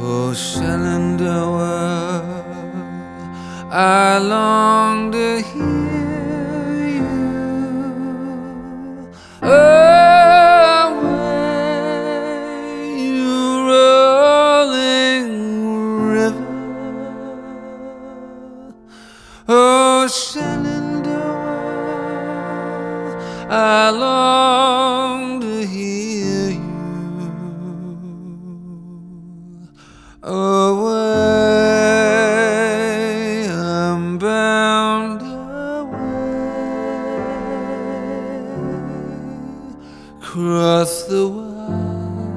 Oh, Shenandoah, I long to hear you. Away, you rolling river. Oh, Shenandoah, I long to hear you. Away, I'm bound away, across the wide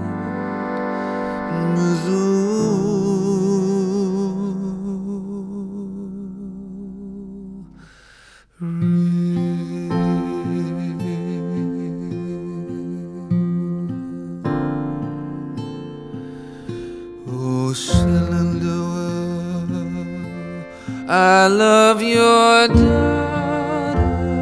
Oh, Shenandoah, I love your daughter.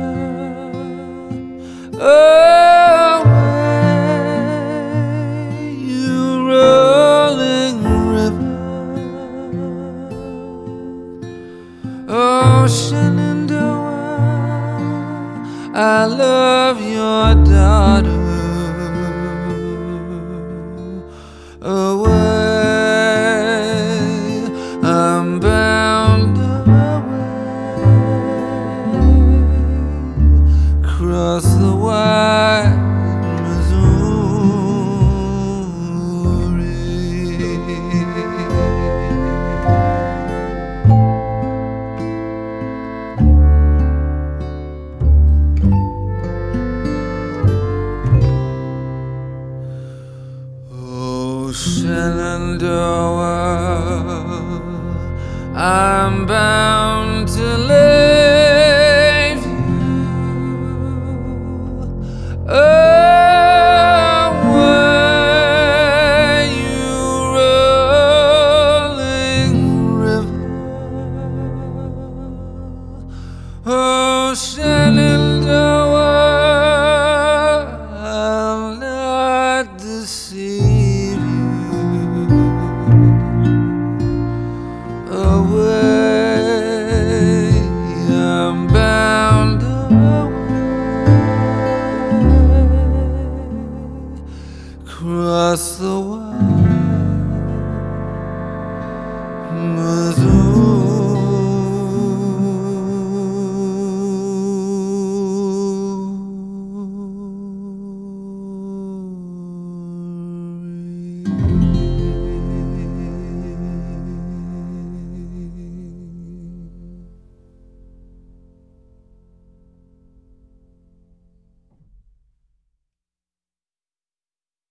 Away, you rolling river. Oh, Shenandoah, I love your daughter. Away, I'm bound away, across the wide Shenandoah, I'm bound to leave you. Away, you rolling river. Oh, Shenandoah, I'll not deceive you. Away, I'm bound away, across the